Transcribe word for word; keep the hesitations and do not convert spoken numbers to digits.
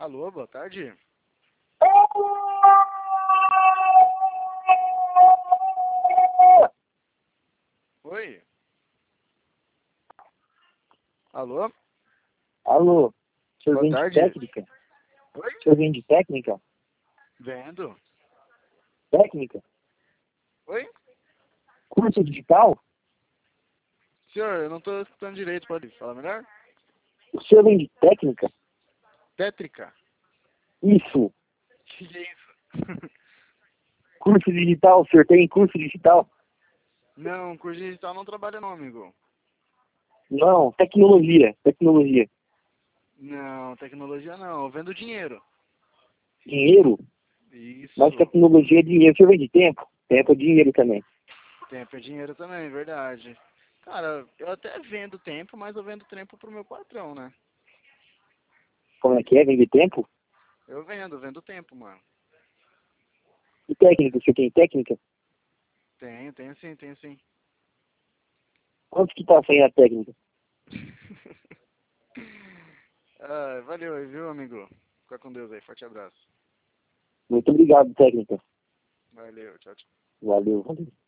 Alô, boa tarde. Oi. Alô? Alô, o senhor Boa vende tarde. técnica? Oi? O senhor vende técnica? Vendo. Técnica? Oi? Curso digital? Senhor, eu não tô escutando direito, pode falar melhor? O senhor vende técnica? Tétrica. Isso. Que que é isso? Curso digital, o senhor tem curso digital? Não, curso digital não trabalha não, amigo. Não, tecnologia, tecnologia. Não, tecnologia não, eu vendo dinheiro. Dinheiro? Isso. Mas tecnologia é dinheiro. O senhor vende tempo? Tempo é dinheiro também. Tempo é dinheiro também, verdade. Cara, eu até vendo tempo, mas eu vendo tempo pro meu patrão, né? Como é que é? Vende tempo? Eu vendo, vendo tempo, mano. E técnica? O senhor tem técnica? Tenho, tenho sim, tenho sim. Quanto que tá saindo a técnica? Ah, valeu aí, viu, amigo? Fica com Deus aí, forte abraço. Muito obrigado, técnica. Valeu, tchau, tchau. Valeu, valeu.